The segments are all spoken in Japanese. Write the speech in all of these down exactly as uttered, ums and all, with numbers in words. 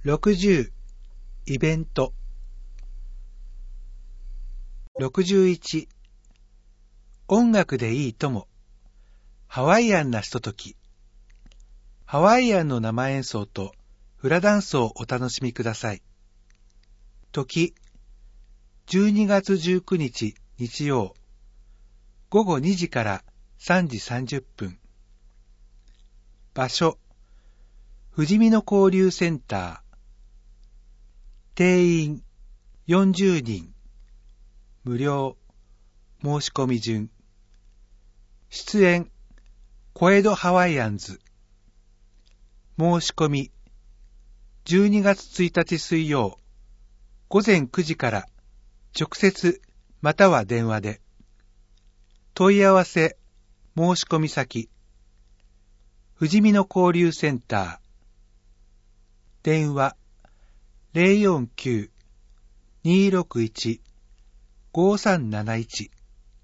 ろくじゅうイベント。ろくじゅういち音楽でいいとも。ハワイアンなひととき。ハワイアンの生演奏とフラダンスをお楽しみください。時じゅうにがつじゅうくにち日曜ごごにじからさんじさんじゅっぷん。場所富士見の交流センター。定員よんじゅうにん。無料。申し込み順。出演小江戸ハワイアンズ。申し込みじゅうにがつついたち水曜ごぜんくじから直接または電話で。問い合わせ申し込み先富士見の交流センター。電話ゼロよんきゅう にーろくいち ごさんなないち。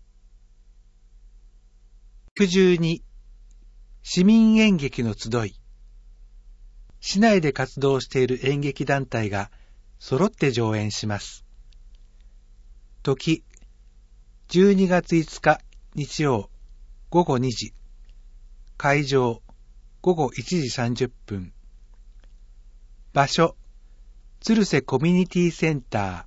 ろくじゅうに市民演劇の集い。市内で活動している演劇団体が揃って上演します。時じゅうにがついつか日曜ごごにじ。会場ごごいちじさんじゅっぷん。場所鶴瀬コミュニティセンター。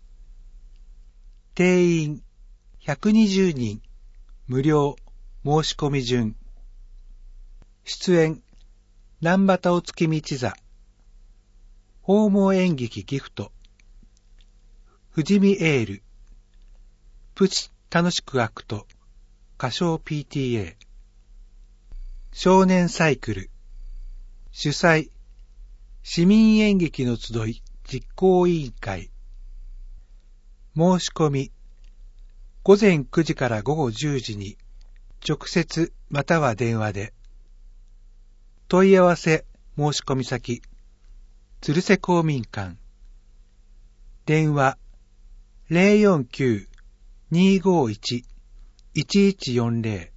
定員ひゃくにじゅうにん。無料。申し込み順。出演南畑お月道座。訪問演劇ギフト。富士見エール。プチ楽しくアクト。歌唱 ピーティーエー。少年サイクル。主催市民演劇の集い実行委員会。申し込みごぜんくじからごごじゅうじに直接または電話で。問い合わせ申し込み先鶴瀬公民館。電話ゼロよんきゅう にーごいち いちいちよんゼ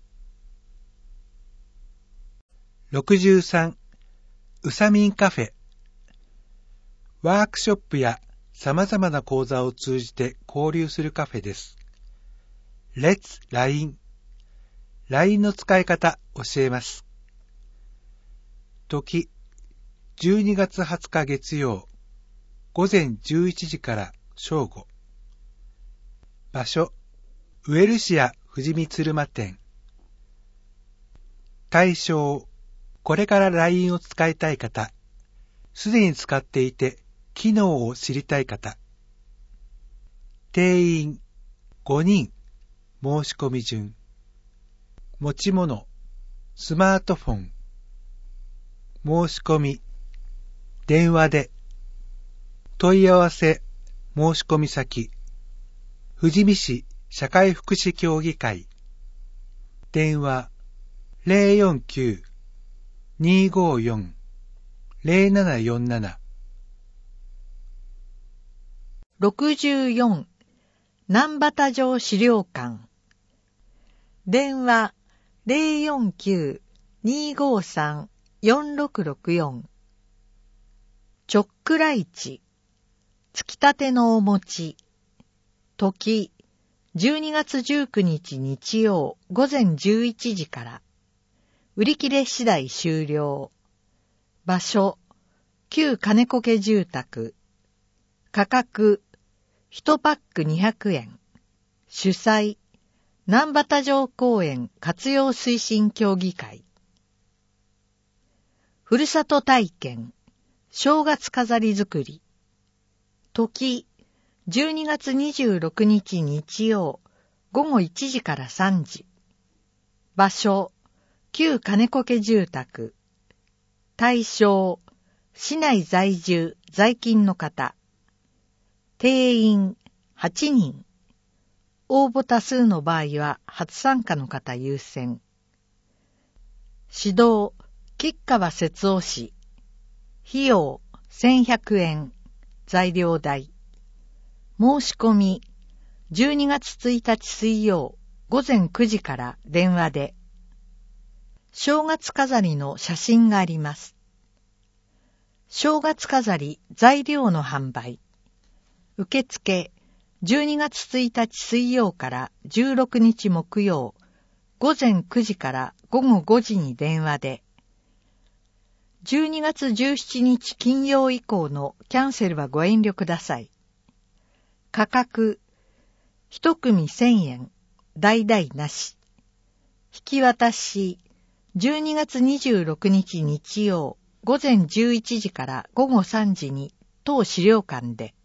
ロ。ろくじゅうさんうさみんカフェ。ワークショップや様々な講座を通じて交流するカフェです。レッツ ライン。ライン の使い方教えます。時じゅうにがつはつか月曜ごぜんじゅういちじから正午。場所ウエルシア富士見鶴間店。対象これから ライン を使いたい方、すでに使っていて機能を知りたい方。定員ごにん。申し込み順。持ち物スマートフォン。申し込み電話で。問い合わせ申し込み先富士見市社会福祉協議会。電話ゼロよんきゅう にーごよん ゼロななよんなな。 ろくじゅうよん南畑城資料館。電話ゼロよんきゅう にーごさん よんろくろくよん。ちょっくら市つきたてのお餅。時じゅうにがつじゅうくにち日曜ごぜんじゅういちじから。売り切れ次第終了。場所旧金子家住宅。価格いちパックにひゃくえん。主催南畑城公園活用推進協議会。ふるさと体験正月飾り作り。時じゅうにがつにじゅうろくにち日曜ごごいちじからさんじ。場所旧金子家住宅。対象市内在住在勤の方。定員はちにん。応募多数の場合は初参加の方優先。指導吉川節夫氏。費用せんひゃくえん。材料代。申し込みじゅうにがつついたち水曜ごぜんくじから電話で。正月飾りの写真があります。 正月飾り材料の販売。受付、じゅうにがつついたち水曜からじゅうろくにち木曜、午前くじから午後ごじに電話で、じゅうにがつじゅうしちにち金曜以降のキャンセルはご遠慮ください。価格、一組せんえん、代々なし。引き渡し、じゅうにがつにじゅうろくにち日曜、午前じゅういちじから午後さんじに当資料館で。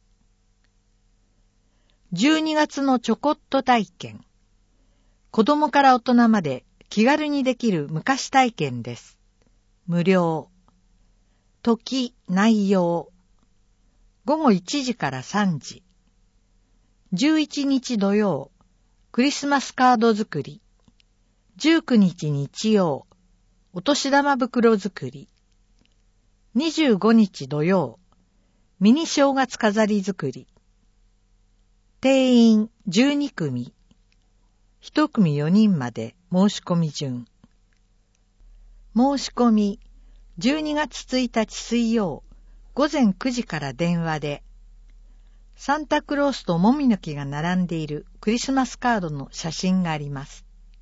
じゅうにがつのちょこっと体験。子供から大人まで気軽にできる昔体験です。無料。時、内容。午後いちじからさんじ。じゅういちにち土曜、クリスマスカード作り。じゅうくにち日曜、お年玉袋作り。にじゅうごにち土曜、ミニ正月飾り作り。定員じゅうにくみ。一組よにんまで申し込み順。申し込み、じゅうにがつついたち水曜、午前くじから電話で、サンタクロースともみの木が並んでいるクリスマスカードの写真があります。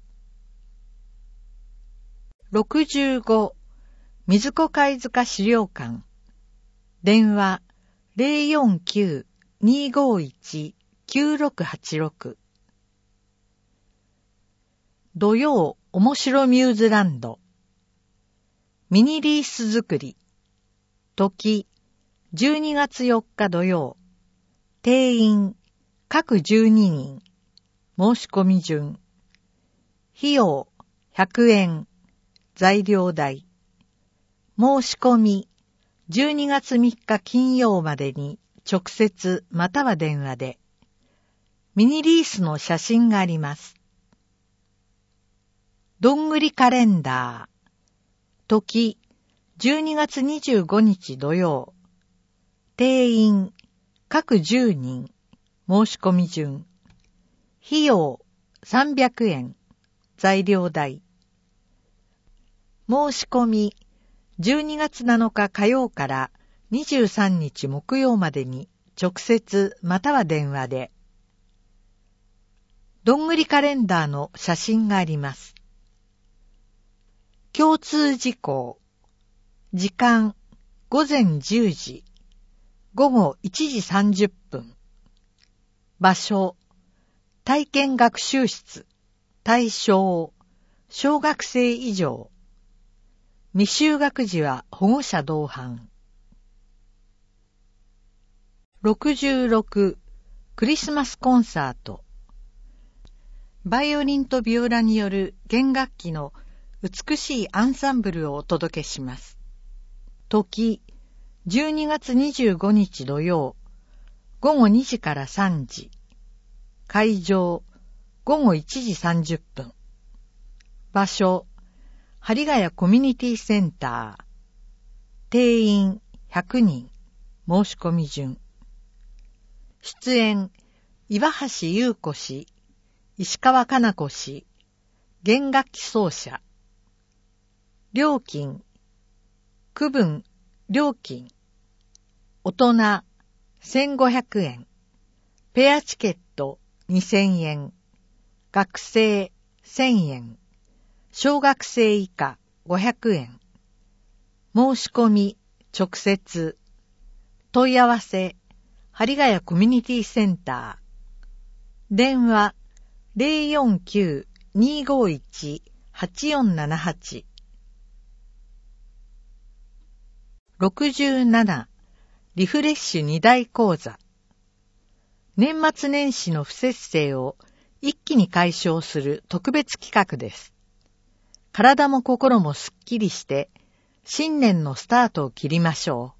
ろくじゅうご、水子貝塚資料館。電話 ゼロよんきゅう にーごーいち きゅうろくはちろく。土曜おもしろミューズランド。ミニリース作り。時、じゅうにがつよっか土曜。定員、各じゅうににん。申し込み順。費用、ひゃくえん。材料代。申し込み、じゅうにがつみっか金曜までに直接または電話で。ミニリースの写真があります。どんぐりカレンダー。時、じゅうにがつにじゅうごにち土曜。定員、各じゅうにん。申し込み順。費用、さんびゃくえん。材料代。申し込み、じゅうにがつなのか火曜からにじゅうさんにち木曜までに直接または電話で。どんぐりカレンダーの写真があります。共通事項。時間、午前じゅうじ。午後いちじさんじゅっぷん。場所、体験学習室。対象、小学生以上。未就学児は保護者同伴。ろくじゅうろく、クリスマスコンサート。バイオリンとビオラによる弦楽器の美しいアンサンブルをお届けします。時、じゅうにがつにじゅうごにち土曜、午後にじからさんじ。会場、午後いちじさんじゅっぷん。場所、針ヶ谷コミュニティセンター。定員ひゃくにん。申し込み順。出演、岩橋優子氏、石川かな子氏、弦楽器奏者。料金、区分、料金。大人、せんごひゃくえん。ペアチケット、にせんえん。学生、せんえん。小学生以下、ごひゃくえん。申し込み、直接。問い合わせ、針ヶ谷コミュニティセンター。電話、ゼロよんきゅう にーごーいち はちよんななはち。ろくじゅうなな、リフレッシュに大講座。年末年始の不節制を一気に解消する特別企画です。体も心もすっきりして、新年のスタートを切りましょう。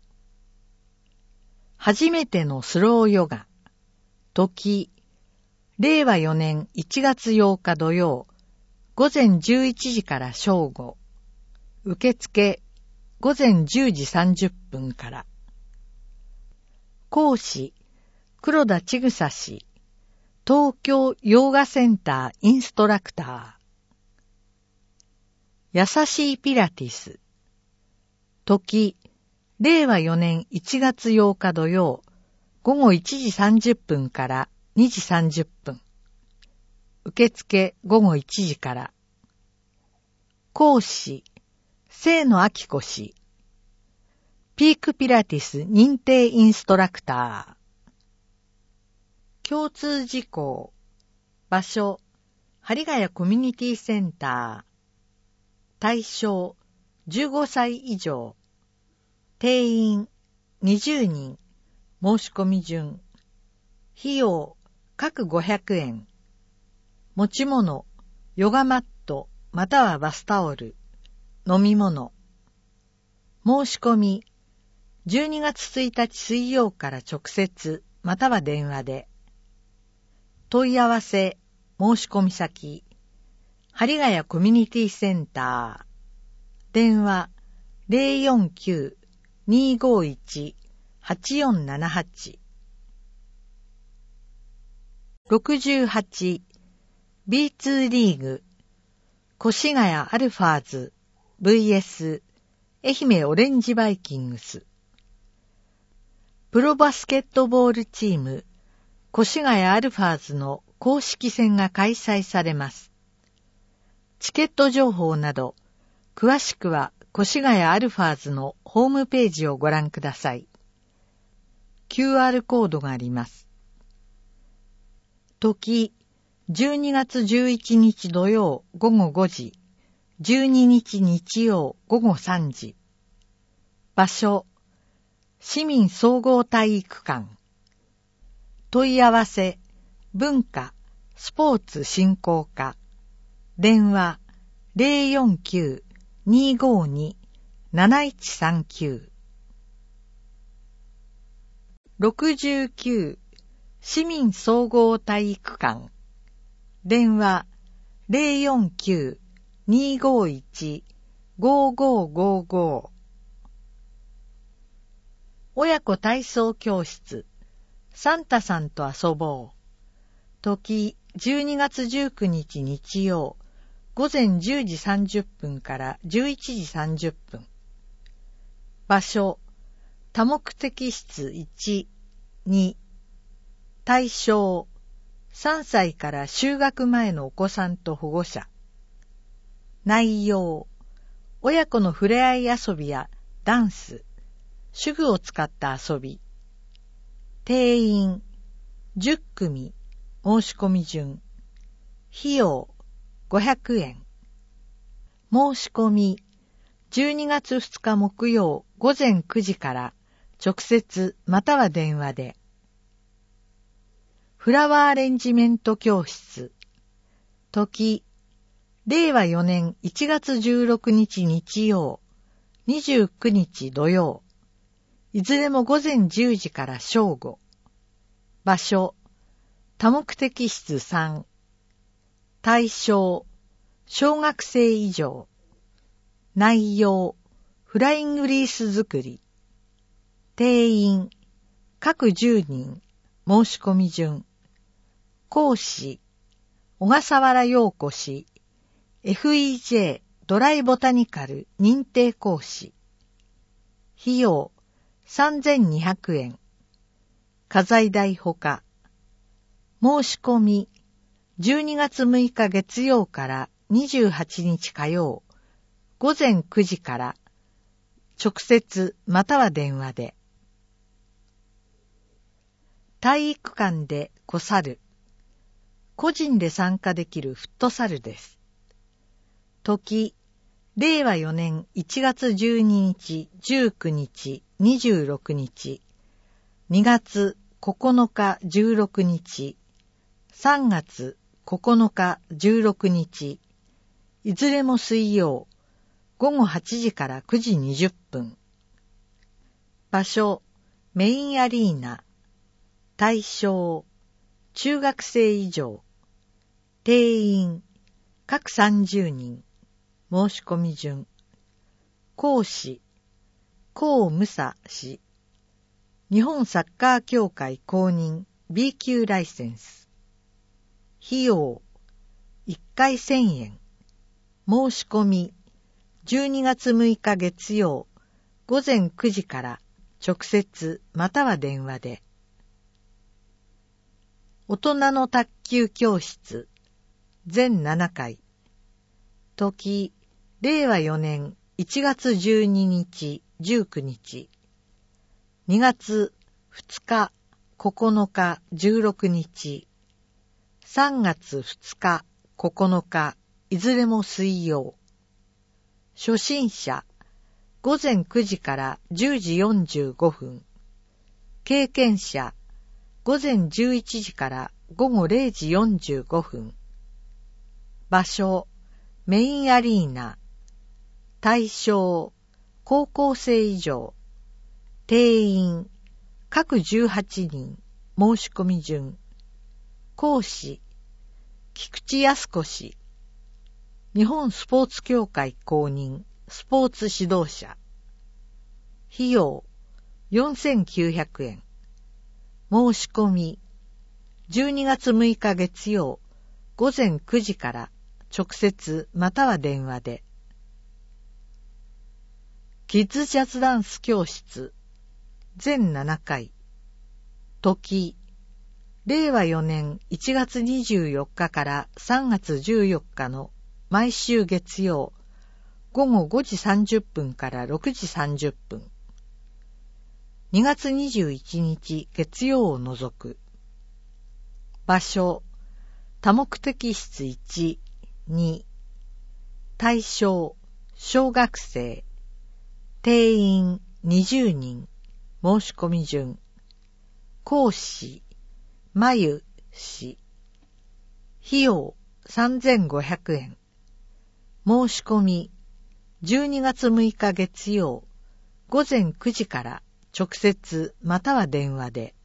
初めてのスローヨガ。時、れいわよねんいちがつようか土曜、午前じゅういちじから正午。受付、午前じゅうじさんじゅっぷんから。講師、黒田千草氏、東京ヨーガセンターインストラクター。優しいピラティス。時、 れいわよねんいちがつようか土曜、ごごいちじさんじゅっぷんからにじさんじゅっぷん。受付ごごいちじから。講師、清野明子氏。ピークピラティス認定インストラクター。共通事項。場所、針ヶ谷コミュニティセンター。対象、じゅうごさい以上。定員、にじゅうにん。申し込み順。費用、各ごひゃくえん。持ち物、ヨガマット、またはバスタオル。飲み物。申し込み、じゅうにがつついたち水曜から直接、または電話で。問い合わせ、申し込み先、針ヶ谷コミュニティセンター。電話、ゼロよんきゅう にーごーいち はちよんななはち。ろくじゅうはち、ビーツー リーグ、越谷アルファーズ ブイエス 愛媛オレンジバイキングス。プロバスケットボールチーム、越谷アルファーズの公式戦が開催されます。チケット情報など、詳しくは越谷アルファーズのホームページをご覧ください。キューアール コードがあります。時、じゅうにがつじゅういちにち土曜ごごごじ、じゅうににち日曜ごごさんじ。場所、市民総合体育館。問い合わせ、文化、スポーツ振興課。電話、ゼロよんきゅう にーごーに なないちさんきゅう。ろくじゅうきゅう、市民総合体育館。電話、ゼロよんきゅう にーごーいち ごーごーごーごー。親子体操教室、サンタさんと遊ぼう。時、じゅうにがつじゅうくにち日曜、午前じゅうじさんじゅっぷんからじゅういちじさんじゅっぷん。場所、多目的室いち、に。対象、さんさいから就学前のお子さんと保護者。内容、親子の触れ合い遊びやダンス、手具を使った遊び。定員、じゅっくみ、申し込み順。費用、ごひゃくえん。申し込み、じゅうにがつふつか木曜午前くじから直接または電話で。フラワーアレンジメント教室。時、れいわよねんいちがつじゅうろくにち日曜、にじゅうくにち土曜。いずれも午前じゅうじから正午。場所、多目的室さん。対象、小学生以上。内容、フライングリース作り。定員、各じゅうにん。申し込み順。講師、小笠原陽子氏。エフイージェー ドライボタニカル認定講師。費用、さんぜんにひゃくえん。家財代ほか。申し込み、じゅうにがつむいか月曜からにじゅうはちにち火曜、午前くじから直接または電話で。体育館で小猿。個人で参加できるフットサルです。時、れいわよねんいちがつじゅうににち、じゅうくにち、にじゅうろくにち、にがつここのかじゅうろくにち、さんがつここのかじゅうろくにち、いずれも水曜、ごごはちじからくじにじゅっぷん。場所、メインアリーナ。対象、中学生以上。定員、各さんじゅうにん。申し込み順。講師、高武佐氏。日本サッカー協会公認 ビーきゅう ライセンス。費用、いっかいせんえん。申し込み、じゅうにがつむいか月曜、 午前くじから直接または電話で。大人の卓球教室全ななかい。時、れいわよねんいちがつじゅうににち、じゅうくにち。にがつふつか、ここのか、じゅうろくにち。さんがつふつか、ここのか、いずれも水曜。初心者、午前くじからじゅうじよんじゅうごふん。経験者、午前じゅういちじからごごれいじよんじゅうごふん。場所、メインアリーナ。対象、高校生以上。定員、各じゅうはちにん。申し込み順。講師、菊池康子氏。日本スポーツ協会公認、スポーツ指導者。費用、よんせんきゅうひゃくえん。申し込み、じゅうにがつむいか月曜、午前くじから直接または電話で。キッズジャズダンス教室全ななかい。時、れいわよねんいちがつにじゅうよっかからさんがつじゅうよっかの毎週月曜、ごごごじさんじゅっぷんからろくじさんじゅっぷん。にがつにじゅういちにち月曜を除く。場所、多目的室いち、に。対象、小学生。定員にじゅうにん。申し込み順。講師、まゆ氏。費用さんぜんごひゃくえん。申し込み、じゅうにがつむいか月曜、午前くじから直接または電話で。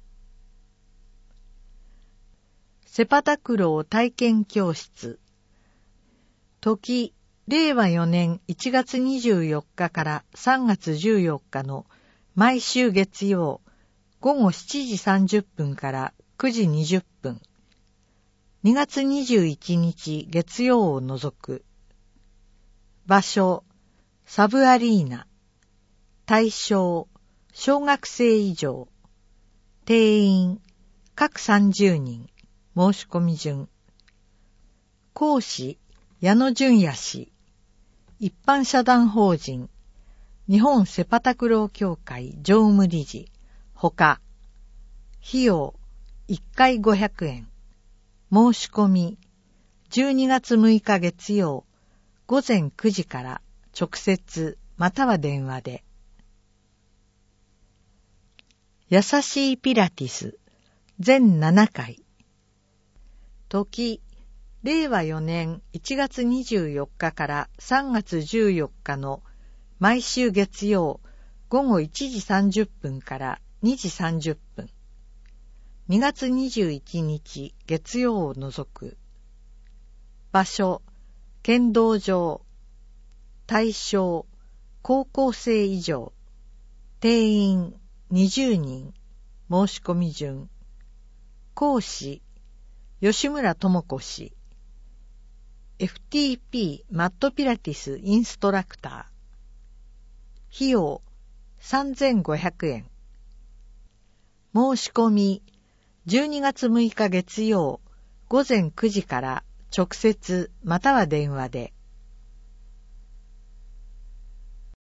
セパタクロー体験教室。時、れいわよねんいちがつにじゅうよっかからさんがつじゅうよっかの毎週月曜、ごごしちじさんじゅっぷんからくじにじゅっぷん。にがつにじゅういちにち月曜を除く。場所、サブアリーナ。対象、小学生以上。定員、各さんじゅうにん。申し込み順。講師、矢野純也氏。一般社団法人、日本セパタクロー協会常務理事、ほか。費用、いっかいごひゃくえん。申し込み、じゅうにがつむいか月曜、午前くじから直接または電話で。優しいピラティス全ななかい。時、れいわよねんいちがつにじゅうよっかからさんがつじゅうよっかの毎週月曜ごごいちじさんじゅっぷんからにじさんじゅっぷん。にがつにじゅういちにち月曜を除く。場所、剣道場。対象、高校生以上。定員にじゅうにん。申し込み順。講師、吉村智子氏。エフティーピー マットピラティスインストラクター。費用さんぜんごひゃくえん。申し込み、じゅうにがつむいか月曜、午前くじから直接または電話で。